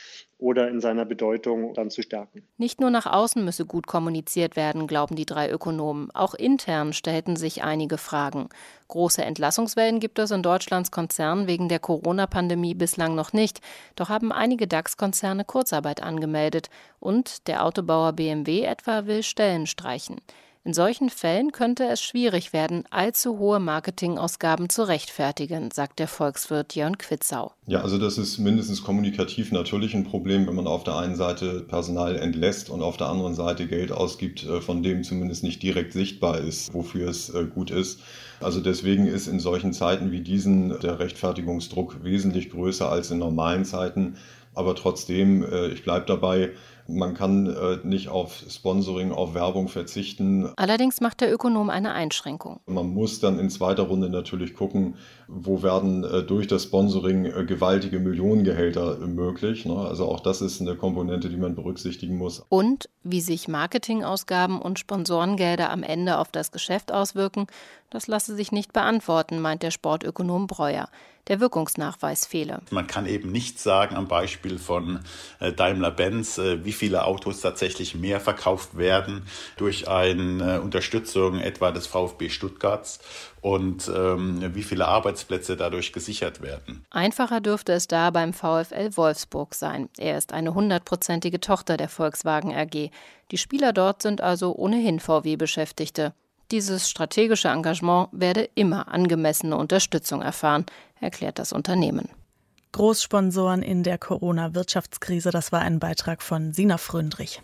oder in seiner Bedeutung dann zu stärken. Nicht nur nach außen müsse gut kommuniziert werden, glauben die 3 Ökonomen. Auch intern stellten sich einige Fragen. Große Entlassungswellen gibt es in Deutschlands Konzernen wegen der Corona-Pandemie bislang noch nicht. Doch haben einige DAX-Konzerne Kurzarbeit angemeldet. Und der Autobauer BMW etwa will Stellen streichen. In solchen Fällen könnte es schwierig werden, allzu hohe Marketingausgaben zu rechtfertigen, sagt der Volkswirt Jörn Quitzau. Ja, also das ist mindestens kommunikativ natürlich ein Problem, wenn man auf der einen Seite Personal entlässt und auf der anderen Seite Geld ausgibt, von dem zumindest nicht direkt sichtbar ist, wofür es gut ist. Also deswegen ist in solchen Zeiten wie diesen der Rechtfertigungsdruck wesentlich größer als in normalen Zeiten. Aber trotzdem, ich bleibe dabei, man kann nicht auf Sponsoring, auf Werbung verzichten. Allerdings macht der Ökonom eine Einschränkung. Man muss dann in zweiter Runde natürlich gucken, wo werden durch das Sponsoring gewaltige Millionengehälter möglich. Also auch das ist eine Komponente, die man berücksichtigen muss. Und wie sich Marketingausgaben und Sponsorengelder am Ende auf das Geschäft auswirken, das lasse sich nicht beantworten, meint der Sportökonom Breuer. Der Wirkungsnachweis fehle. Man kann eben nicht sagen am Beispiel von Daimler-Benz, wie viele Autos tatsächlich mehr verkauft werden durch eine Unterstützung etwa des VfB Stuttgarts und wie viele Arbeitsplätze dadurch gesichert werden. Einfacher dürfte es da beim VfL Wolfsburg sein. Er ist eine 100%ige Tochter der Volkswagen AG. Die Spieler dort sind also ohnehin VW-Beschäftigte. Dieses strategische Engagement werde immer angemessene Unterstützung erfahren, erklärt das Unternehmen. Großsponsoren in der Corona-Wirtschaftskrise, das war ein Beitrag von Sina Fröndrich.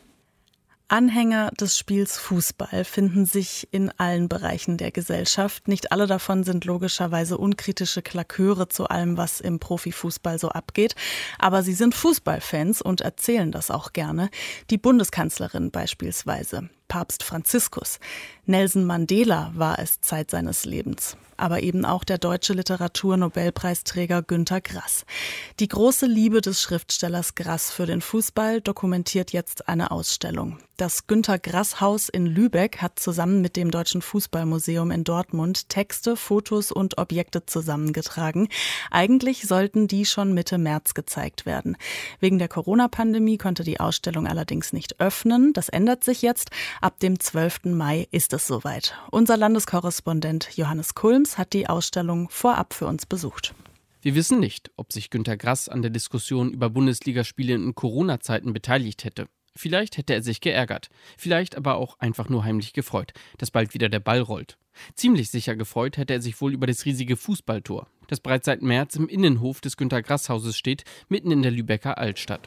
Anhänger des Spiels Fußball finden sich in allen Bereichen der Gesellschaft. Nicht alle davon sind logischerweise unkritische Klaköre zu allem, was im Profifußball so abgeht. Aber sie sind Fußballfans und erzählen das auch gerne. Die Bundeskanzlerin beispielsweise, Papst Franziskus. Nelson Mandela war es Zeit seines Lebens. Aber eben auch der deutsche Literaturnobelpreisträger Günter Grass. Die große Liebe des Schriftstellers Grass für den Fußball dokumentiert jetzt eine Ausstellung. Das Günter-Grass-Haus in Lübeck hat zusammen mit dem Deutschen Fußballmuseum in Dortmund Texte, Fotos und Objekte zusammengetragen. Eigentlich sollten die schon Mitte März gezeigt werden. Wegen der Corona-Pandemie konnte die Ausstellung allerdings nicht öffnen. Das ändert sich jetzt. Ab dem 12. Mai ist es soweit. Unser Landeskorrespondent Johannes Kulms hat die Ausstellung vorab für uns besucht. Wir wissen nicht, ob sich Günter Grass an der Diskussion über Bundesligaspiele in Corona-Zeiten beteiligt hätte. Vielleicht hätte er sich geärgert, vielleicht aber auch einfach nur heimlich gefreut, dass bald wieder der Ball rollt. Ziemlich sicher gefreut hätte er sich wohl über das riesige Fußballtor, das bereits seit März im Innenhof des Günter-Grass-Hauses steht, mitten in der Lübecker Altstadt.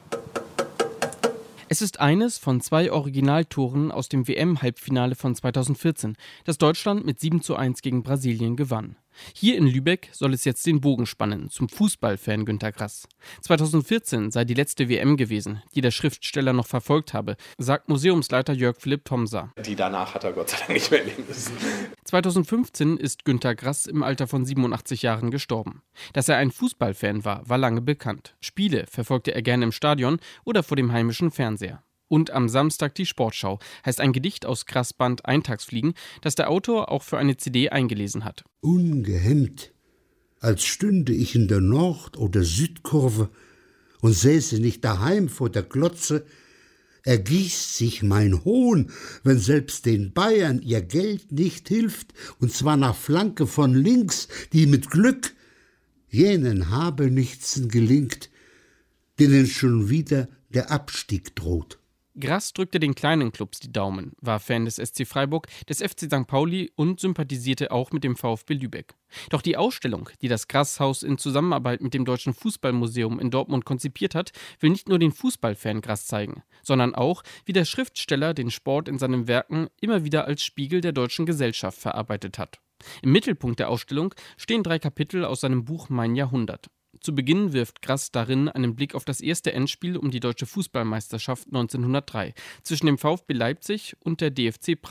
Es ist eines von 2 Originaltoren aus dem WM-Halbfinale von 2014, das Deutschland mit 7:1 gegen Brasilien gewann. Hier in Lübeck soll es jetzt den Bogen spannen zum Fußballfan Günter Grass. 2014 sei die letzte WM gewesen, die der Schriftsteller noch verfolgt habe, sagt Museumsleiter Jörg Philipp Thomsa. Die danach hat er Gott sei Dank nicht mehr erleben müssen. 2015 ist Günter Grass im Alter von 87 Jahren gestorben. Dass er ein Fußballfan war lange bekannt. Spiele verfolgte er gerne im Stadion oder vor dem heimischen Fernseher. Und am Samstag die Sportschau heißt ein Gedicht aus Grass' Band Eintagsfliegen, das der Autor auch für eine CD eingelesen hat. Ungehemmt, als stünde ich in der Nord- oder Südkurve und säße nicht daheim vor der Glotze, ergießt sich mein Hohn, wenn selbst den Bayern ihr Geld nicht hilft, und zwar nach Flanke von links, die mit Glück jenen Habenichtsen gelingt, denen schon wieder der Abstieg droht. Grass drückte den kleinen Clubs die Daumen, war Fan des SC Freiburg, des FC St. Pauli und sympathisierte auch mit dem VfB Lübeck. Doch die Ausstellung, die das Grass-Haus in Zusammenarbeit mit dem Deutschen Fußballmuseum in Dortmund konzipiert hat, will nicht nur den Fußballfan Grass zeigen, sondern auch, wie der Schriftsteller den Sport in seinen Werken immer wieder als Spiegel der deutschen Gesellschaft verarbeitet hat. Im Mittelpunkt der Ausstellung stehen 3 Kapitel aus seinem Buch Mein Jahrhundert. Zu Beginn wirft Grass darin einen Blick auf das erste Endspiel um die deutsche Fußballmeisterschaft 1903 zwischen dem VfB Leipzig und der DFC Prag.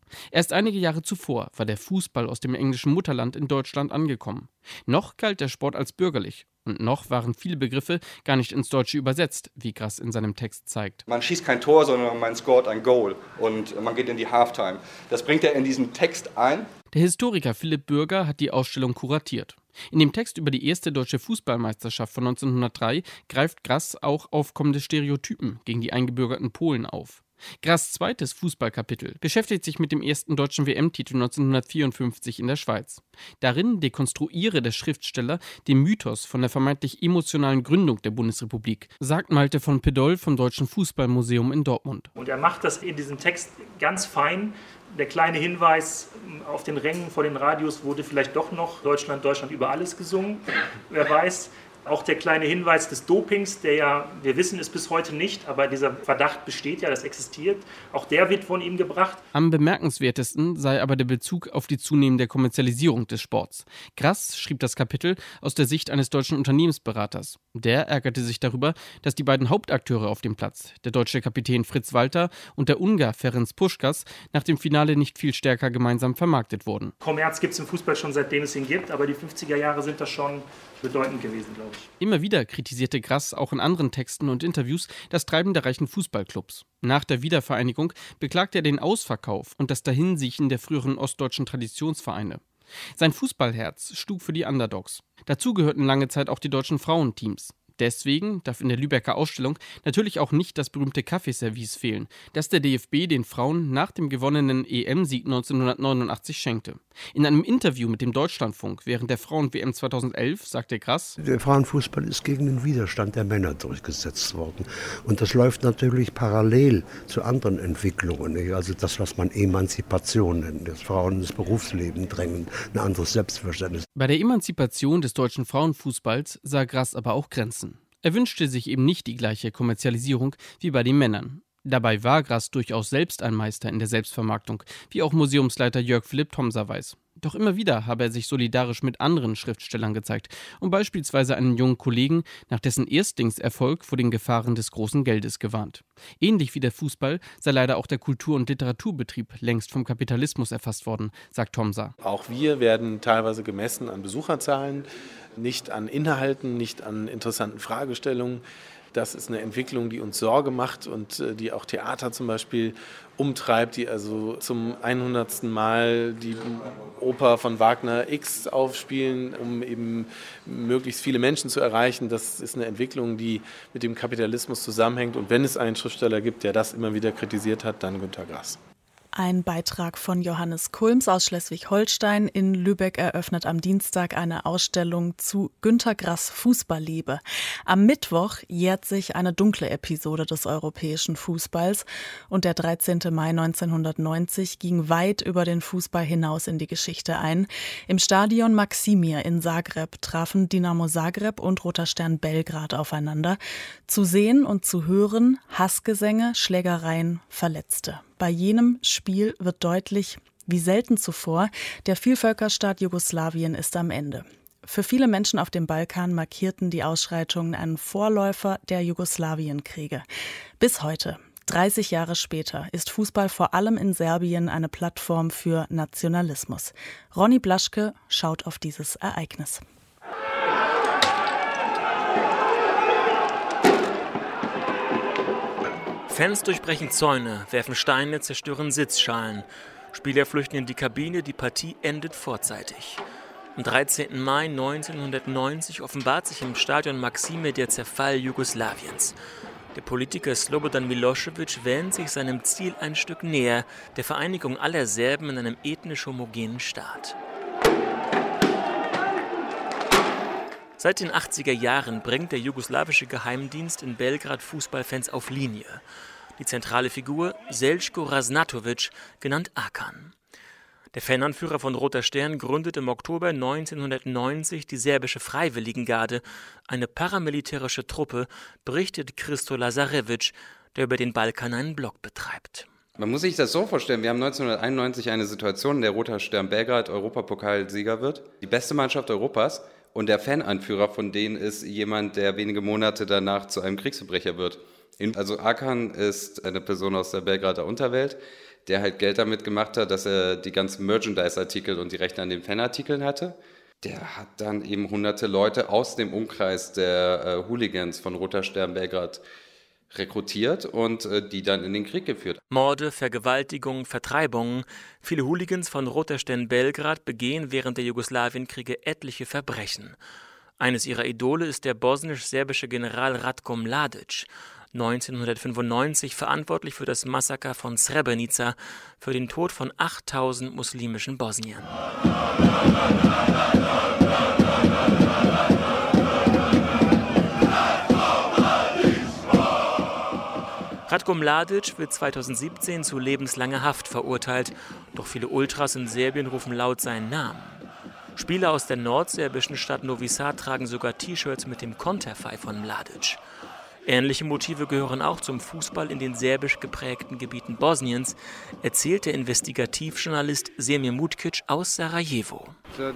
Erst einige Jahre zuvor war der Fußball aus dem englischen Mutterland in Deutschland angekommen. Noch galt der Sport als bürgerlich. Und noch waren viele Begriffe gar nicht ins Deutsche übersetzt, wie Grass in seinem Text zeigt. Man schießt kein Tor, sondern man scoret ein Goal und man geht in die Halftime. Das bringt er in diesen Text ein. Der Historiker Philipp Bürger hat die Ausstellung kuratiert. In dem Text über die erste deutsche Fußballmeisterschaft von 1903 greift Grass auch aufkommende Stereotypen gegen die eingebürgerten Polen auf. Grass' zweites Fußballkapitel beschäftigt sich mit dem ersten deutschen WM-Titel 1954 in der Schweiz. Darin dekonstruiere der Schriftsteller den Mythos von der vermeintlich emotionalen Gründung der Bundesrepublik, sagt Malte von Pedoll vom Deutschen Fußballmuseum in Dortmund. Und er macht das in diesem Text ganz fein. Der kleine Hinweis, auf den Rängen vor den Radios wurde vielleicht doch noch Deutschland, Deutschland über alles gesungen. Wer weiß. Auch der kleine Hinweis des Dopings, der ja, wir wissen es bis heute nicht, aber dieser Verdacht besteht ja, das existiert. Auch der wird von ihm gebracht. Am bemerkenswertesten sei aber der Bezug auf die zunehmende Kommerzialisierung des Sports. Grass schrieb das Kapitel aus der Sicht eines deutschen Unternehmensberaters. Der ärgerte sich darüber, dass die beiden Hauptakteure auf dem Platz, der deutsche Kapitän Fritz Walter und der Ungar Ferenc Puskás, nach dem Finale nicht viel stärker gemeinsam vermarktet wurden. Kommerz gibt es im Fußball schon seitdem es ihn gibt, aber die 50er Jahre sind das schon bedeutend gewesen, glaube ich. Immer wieder kritisierte Grass auch in anderen Texten und Interviews das Treiben der reichen Fußballclubs. Nach der Wiedervereinigung beklagte er den Ausverkauf und das Dahinsiechen der früheren ostdeutschen Traditionsvereine. Sein Fußballherz schlug für die Underdogs. Dazu gehörten lange Zeit auch die deutschen Frauenteams. Deswegen darf in der Lübecker Ausstellung natürlich auch nicht das berühmte Kaffeeservice fehlen, das der DFB den Frauen nach dem gewonnenen EM-Sieg 1989 schenkte. In einem Interview mit dem Deutschlandfunk während der Frauen-WM 2011 sagte Grass: Der Frauenfußball ist gegen den Widerstand der Männer durchgesetzt worden. Und das läuft natürlich parallel zu anderen Entwicklungen. Also das, was man Emanzipation nennt, dass Frauen ins Berufsleben drängen, ein anderes Selbstverständnis. Bei der Emanzipation des deutschen Frauenfußballs sah Grass aber auch Grenzen. Er wünschte sich eben nicht die gleiche Kommerzialisierung wie bei den Männern. Dabei war Grass durchaus selbst ein Meister in der Selbstvermarktung, wie auch Museumsleiter Jörg Philipp Thomser weiß. Doch immer wieder habe er sich solidarisch mit anderen Schriftstellern gezeigt und beispielsweise einen jungen Kollegen nach dessen Erstlingserfolg vor den Gefahren des großen Geldes gewarnt. Ähnlich wie der Fußball sei leider auch der Kultur- und Literaturbetrieb längst vom Kapitalismus erfasst worden, sagt Thomser. Auch wir werden teilweise gemessen an Besucherzahlen, nicht an Inhalten, nicht an interessanten Fragestellungen. Das ist eine Entwicklung, die uns Sorge macht und die auch Theater zum Beispiel umtreibt, die also zum 100. Mal die Oper von Wagner X aufspielen, um eben möglichst viele Menschen zu erreichen. Das ist eine Entwicklung, die mit dem Kapitalismus zusammenhängt. Und wenn es einen Schriftsteller gibt, der das immer wieder kritisiert hat, dann Günter Grass. Ein Beitrag von Johannes Kulms aus Schleswig-Holstein. In Lübeck eröffnet am Dienstag eine Ausstellung zu Günter Grass Fußballliebe. Am Mittwoch jährt sich eine dunkle Episode des europäischen Fußballs und der 13. Mai 1990 ging weit über den Fußball hinaus in die Geschichte ein. Im Stadion Maksimir in Zagreb trafen Dinamo Zagreb und Roter Stern Belgrad aufeinander. Zu sehen und zu hören Hassgesänge, Schlägereien, Verletzte. Bei jenem Spiel wird deutlich, wie selten zuvor, der Vielvölkerstaat Jugoslawien ist am Ende. Für viele Menschen auf dem Balkan markierten die Ausschreitungen einen Vorläufer der Jugoslawienkriege. Bis heute, 30 Jahre später, ist Fußball vor allem in Serbien eine Plattform für Nationalismus. Ronny Blaschke schaut auf dieses Ereignis. Fans durchbrechen Zäune, werfen Steine, zerstören Sitzschalen. Spieler flüchten in die Kabine, die Partie endet vorzeitig. Am 13. Mai 1990 offenbart sich im Stadion Maksimir der Zerfall Jugoslawiens. Der Politiker Slobodan Milosevic wähnt sich seinem Ziel ein Stück näher, der Vereinigung aller Serben in einem ethnisch homogenen Staat. Seit den 80er Jahren bringt der jugoslawische Geheimdienst in Belgrad Fußballfans auf Linie. Die zentrale Figur Željko Ražnatović, genannt Akan. Der Fananführer von Roter Stern gründet im Oktober 1990 die serbische Freiwilligengarde, eine paramilitärische Truppe, berichtet Christo Lazarevic, der über den Balkan einen Blog betreibt. Man muss sich das so vorstellen, wir haben 1991 eine Situation, in der Roter Stern Belgrad Europapokalsieger wird, die beste Mannschaft Europas. Und der Fananführer von denen ist jemand, der wenige Monate danach zu einem Kriegsverbrecher wird. Also Akan ist eine Person aus der Belgrader Unterwelt, der halt Geld damit gemacht hat, dass er die ganzen Merchandise-Artikel und die Rechte an den Fanartikeln hatte. Der hat dann eben hunderte Leute aus dem Umkreis der Hooligans von Roter Stern Belgrad rekrutiert und die dann in den Krieg geführt. Morde, Vergewaltigungen, Vertreibungen. Viele Hooligans von Roter Stern Belgrad begehen während der Jugoslawienkriege etliche Verbrechen. Eines ihrer Idole ist der bosnisch-serbische General Ratko Mladic, 1995 verantwortlich für das Massaker von Srebrenica, für den Tod von 8000 muslimischen Bosniern. Ratko Mladic wird 2017 zu lebenslanger Haft verurteilt, doch viele Ultras in Serbien rufen laut seinen Namen. Spieler aus der nordserbischen Stadt Novi Sad tragen sogar T-Shirts mit dem Konterfei von Mladic. Ähnliche Motive gehören auch zum Fußball in den serbisch geprägten Gebieten Bosniens, erzählt der Investigativjournalist Semir Mutkic aus Sarajevo.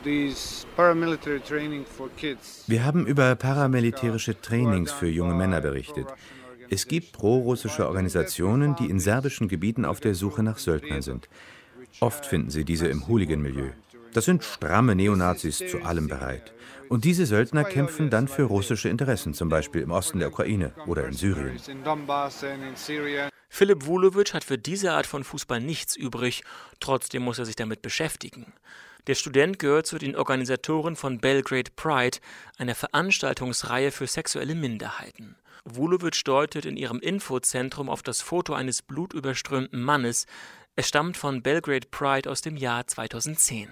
Wir haben über paramilitärische Trainings für junge Männer berichtet. Es gibt pro-russische Organisationen, die in serbischen Gebieten auf der Suche nach Söldnern sind. Oft finden Sie diese im Hooligan-Milieu. Das sind stramme Neonazis zu allem bereit. Und diese Söldner kämpfen dann für russische Interessen, zum Beispiel im Osten der Ukraine oder in Syrien. Filip Vulovic hat für diese Art von Fußball nichts übrig, trotzdem muss er sich damit beschäftigen. Der Student gehört zu den Organisatoren von Belgrade Pride, einer Veranstaltungsreihe für sexuelle Minderheiten. Vulovic deutet in ihrem Infozentrum auf das Foto eines blutüberströmten Mannes. Es stammt von Belgrade Pride aus dem Jahr 2010.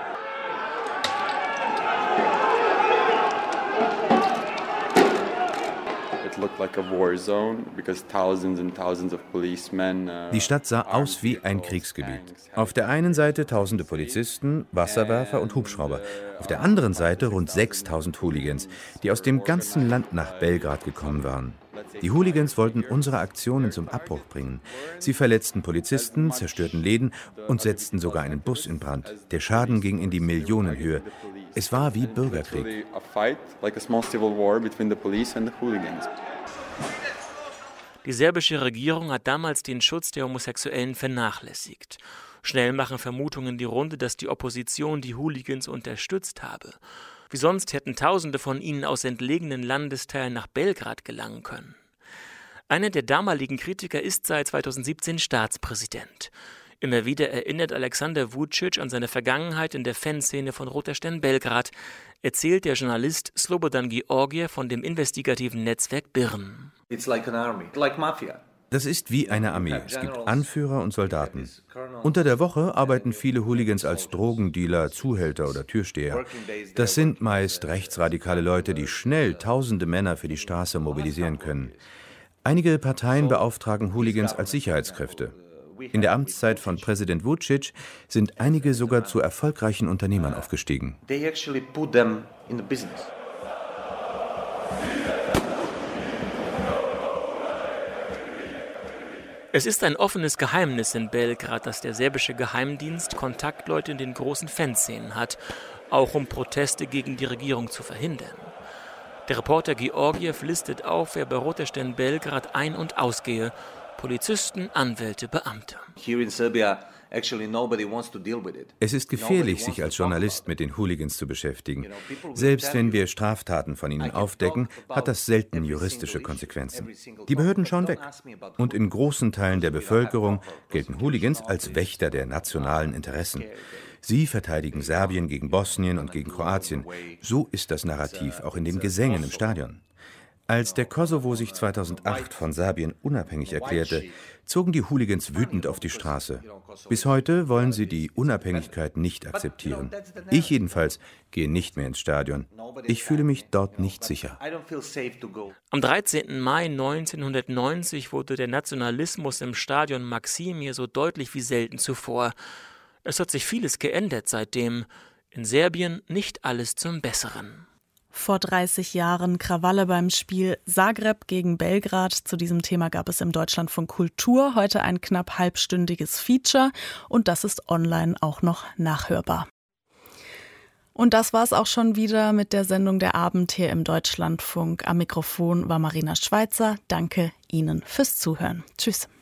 Die Stadt sah aus wie ein Kriegsgebiet. Auf der einen Seite tausende Polizisten, Wasserwerfer und Hubschrauber. Auf der anderen Seite rund 6000 Hooligans, die aus dem ganzen Land nach Belgrad gekommen waren. Die Hooligans wollten unsere Aktionen zum Abbruch bringen. Sie verletzten Polizisten, zerstörten Läden und setzten sogar einen Bus in Brand. Der Schaden ging in die Millionenhöhe. Es war wie Bürgerkrieg. Die serbische Regierung hat damals den Schutz der Homosexuellen vernachlässigt. Schnell machen Vermutungen die Runde, dass die Opposition die Hooligans unterstützt habe. Wie sonst hätten Tausende von ihnen aus entlegenen Landesteilen nach Belgrad gelangen können. Einer der damaligen Kritiker ist seit 2017 Staatspräsident. Immer wieder erinnert Alexander Vučić an seine Vergangenheit in der Fanszene von Roter Stern Belgrad, erzählt der Journalist Slobodan Georgiev von dem investigativen Netzwerk BIRN. Das ist wie eine Armee. Es gibt Anführer und Soldaten. Unter der Woche arbeiten viele Hooligans als Drogendealer, Zuhälter oder Türsteher. Das sind meist rechtsradikale Leute, die schnell tausende Männer für die Straße mobilisieren können. Einige Parteien beauftragen Hooligans als Sicherheitskräfte. In der Amtszeit von Präsident Vučić sind einige sogar zu erfolgreichen Unternehmern aufgestiegen. Es ist ein offenes Geheimnis in Belgrad, dass der serbische Geheimdienst Kontaktleute in den großen Fanszenen hat, auch um Proteste gegen die Regierung zu verhindern. Der Reporter Georgiev listet auf, wer bei Roter Stern Belgrad ein- und ausgehe: Polizisten, Anwälte, Beamte. Es ist gefährlich, sich als Journalist mit den Hooligans zu beschäftigen. Selbst wenn wir Straftaten von ihnen aufdecken, hat das selten juristische Konsequenzen. Die Behörden schauen weg. Und in großen Teilen der Bevölkerung gelten Hooligans als Wächter der nationalen Interessen. Sie verteidigen Serbien gegen Bosnien und gegen Kroatien. So ist das Narrativ auch in den Gesängen im Stadion. Als der Kosovo sich 2008 von Serbien unabhängig erklärte, zogen die Hooligans wütend auf die Straße. Bis heute wollen sie die Unabhängigkeit nicht akzeptieren. Ich jedenfalls gehe nicht mehr ins Stadion. Ich fühle mich dort nicht sicher. Am 13. Mai 1990 wurde der Nationalismus im Stadion Maksimir so deutlich wie selten zuvor. Es hat sich vieles geändert seitdem. In Serbien nicht alles zum Besseren. Vor 30 Jahren Krawalle beim Spiel Zagreb gegen Belgrad. Zu diesem Thema gab es im Deutschlandfunk Kultur heute ein knapp halbstündiges Feature und das ist online auch noch nachhörbar. Und das war's auch schon wieder mit der Sendung Der Abend hier im Deutschlandfunk. Am Mikrofon war Marina Schweizer. Danke Ihnen fürs Zuhören. Tschüss.